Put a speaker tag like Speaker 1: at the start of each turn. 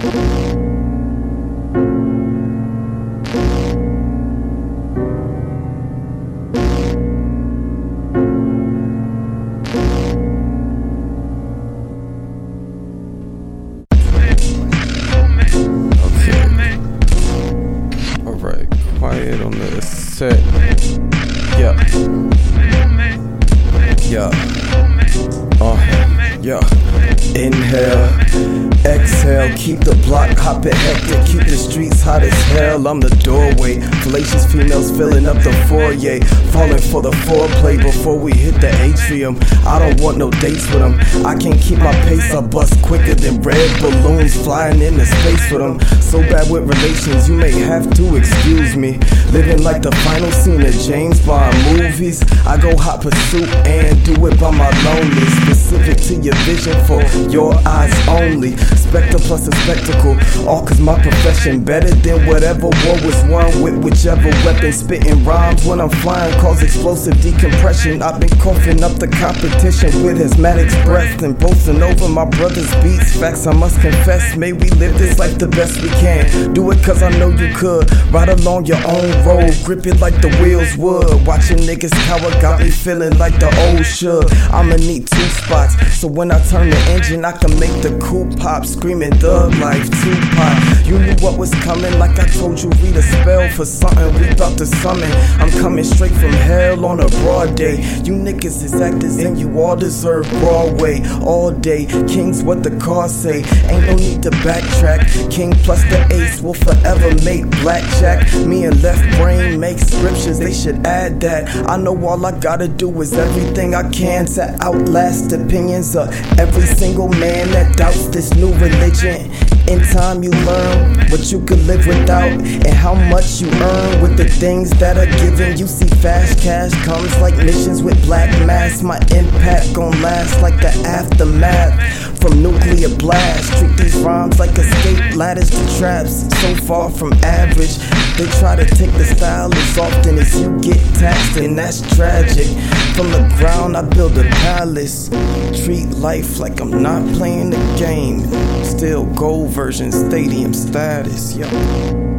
Speaker 1: Alright, quiet on the set. Yeah. Yeah. Inhale, exhale, keep the block hopping hectic, keep the streets hot as hell. I'm the doorway, fallacious females filling up the foyer, falling for the foreplay before we hit the atrium. I don't want no dates with them, I can't keep my pace, I bust quicker than red balloons flying into space with them. So bad with relations, you may have to excuse me. Living like the final scene of James Bond movies. I go hot pursuit and do it by my lonely. Specific to your vision for your eyes only. Spectre plus a spectacle, all cause my profession better than whatever war was won with whichever weapon. Spitting rhymes when I'm flying cause explosive decompression. I've been coughing up the competition with asthmatic's breath and boasting over my brother's beats. Facts I must confess, may we live this life the best we can. Do it cause I know you could. Ride along your own road, grip it like the wheels would. Watching niggas cower got me feeling like the old should. I'ma need 2 spots, so when I turn the engine I can make the coupe pop. Screaming thug life, Tupac. You knew what was coming, like I told you, read a spell for something we about to summon. I'm coming straight from hell on a broad day. You niggas is actors and you all deserve Broadway all day. King's what the cars say, ain't no need to backtrack. King plus the ace will forever make blackjack. Me and left brain make scriptures, they should add that. I know all I gotta do is everything I can to outlast opinions of every single man that doubts this new religion. In time you learn what you could live without and how much you earn with the things that are given. You see fast cash comes like missions with black masks. My impact gon' last like the aftermath from nuclear blast. Treat these rhymes like escape ladders to traps. So far from average, they try to take the style as often as you get taxed, and that's tragic. From the ground I build a palace. Treat life like I'm not playing the game. Still gold version stadium status, yo.